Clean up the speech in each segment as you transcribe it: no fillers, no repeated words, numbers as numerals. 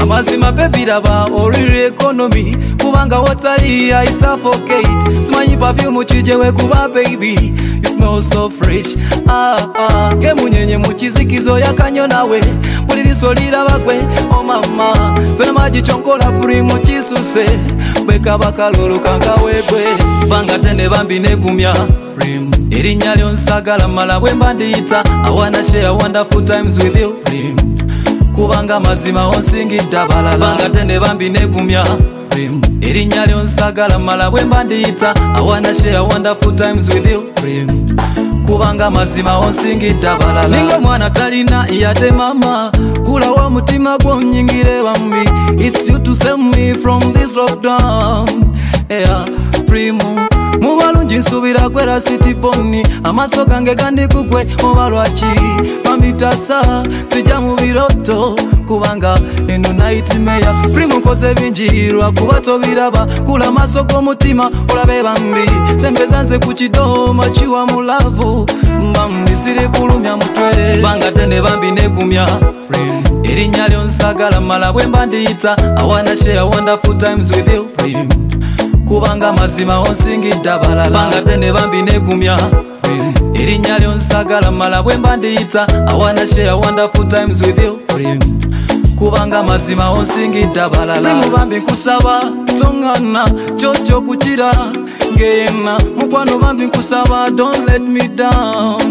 amazima baby laba oliri economy kubanga watali I suffocate simanyi perfume kijewe kuba baby you smell so fresh ke munyenye mukizikizo yakanyo nawe muliriso lirabagwe oh mama zona maji chonkola primo kisuse bweka bakalolo kangawegwe banga tene bambi negumya prim erinya lyo nsagala mala bwe mbandiyita I wanna share wonderful times with you prim kubanga mazima onsingidde abalala banga tene bambi negumya prim erinya lyo nsagala mala bwe mbandiyita I wanna share wonderful times with you prim kubanga mazima onsingidde abalala ningo mwana talina yate mama kula wa mutima gwo nyingire bambi it's you to save me from this lockdown yeah primo mubalungi nsubira kwera city poni amaso gange gandikugwe obalwaki mamitasa sijja mu biroto kubanga eno nightmare primo koze binjirwa kuba tobiraba kula maso g'omutima olabe bambi sembeza nze ku kidoma kiwa mu lavu bambi siri kulumya mutwe banga tene bambi nekumya erinnya lyo nsagala mala bwe mbandiyita I wanna share wonderful times with you kubanga mazima onsingidde abalala banga tene bambi negumya erinnya lyo nsagala mala bwe mbandiyita I wanna share wonderful times with you kubanga mazima onsingidde abalala bambi nkusaba tongana chocho kukira ngeyena mukwano bambi nkusaba don't let me down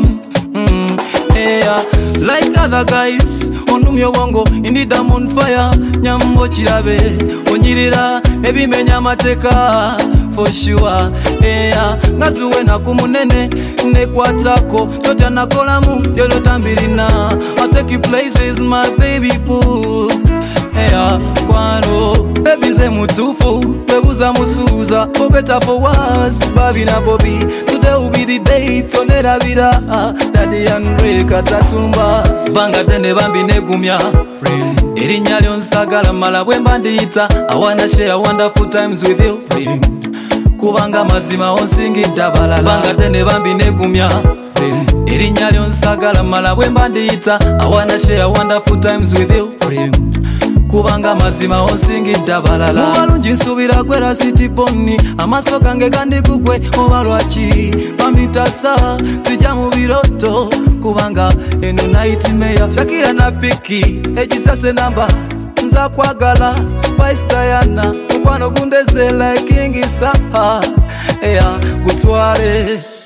yeah like other guys ondumya obwongo indeed I'm on fire nyambo kirabe onyirira ebimenya amateka for sure yeah ngazuwe nakumunene nekwatako totya nakolamu yolotambirina I take you places my baby boo yeah kwano baby ze mutufu bebuza musuza for better for worse baby na Bobby today will be the day tonerabira daddy and Reka tatumba banga tene bambi negumya erinnya lyo nsagala mala bwe mbandiyita I wanna share wonderful times with you kubanga mazima onsingidde abalala banga tene bambi negumya erinnya lyo nsagala mala bwe mbandiyita I wanna share wonderful times with you kubanga mazima onsingidde abalala mubalungi nsubira kwera city poni amaso gange gandikugwe obalwaki mamitasa sijja mu biroto kubanga eno nightmare Shakira na Piki ekisase namba nza kwagala Spice Diana mukwano gundeze like King Saha yeah gutwale